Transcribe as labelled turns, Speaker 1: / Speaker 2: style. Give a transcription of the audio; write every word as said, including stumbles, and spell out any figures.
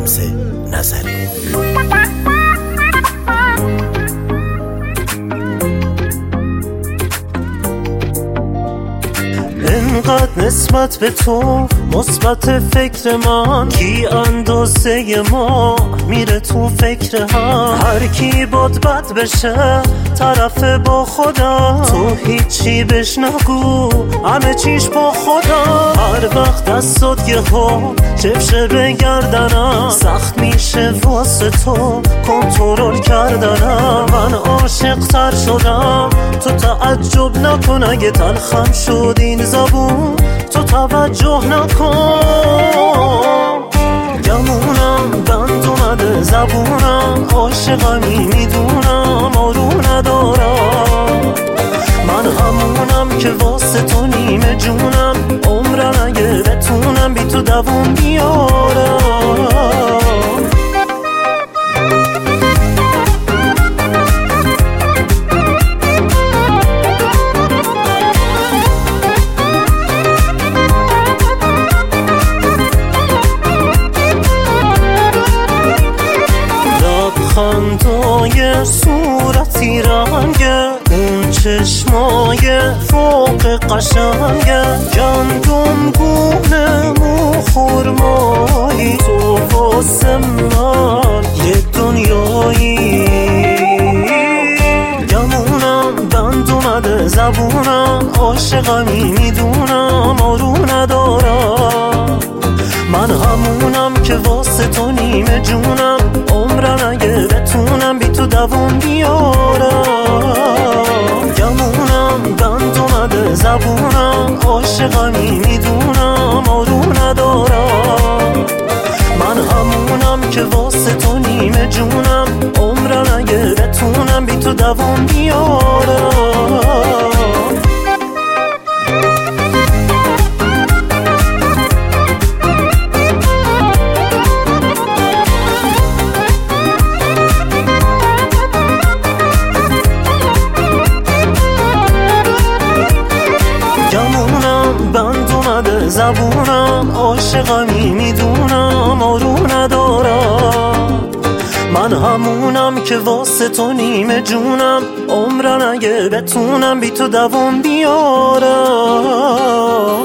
Speaker 1: شمس نظری.
Speaker 2: انقدر نسبت به تو مثبت فکر من، کی اندازه ما میره تو فکر هم. هر کی باد بد بشه طرف با خدا، تو هیچی بهش نگو همه چیش با خدا. هر وقت دستات یه ها چفشه به گردنم، سخت میشه واسه تو کنترل کردنم. من عاشق تر شدم تو تعجب نکن، اگه تلخم شد این زبون تو توجه نکن. گمونم بند اومده زبونم، عاشقمی میدونم آروم ندارم. من همونم که واسه تو نیمه جونم، عمرم اگه بتونم بی تو دووم بیارم. خندای صورتی رنگه، اون چشمای فوق قشنگه، گندم گونه مو خرمایی، تو واسه من یه دنیایی. گمونم بند اومده زبونم، عاشقمی میدونم آروم ندارم. من همونم که واسه تو نیمه جونم، عمرم اگه بتونم بی تو دووم بیارم. گمونم بند اومده زبونم، عاشقمی میدونم آروم ندارم. من همونم که واسه تو نیمه جونم، عمرم اگه بتونم بی تو دووم بیارم. بند اومده زبونم، عاشقمی میدونم آروم ندارم. من همونم که واسه تو نیمه جونم، عمرم اگه بتونم بی تو دووم بیارم.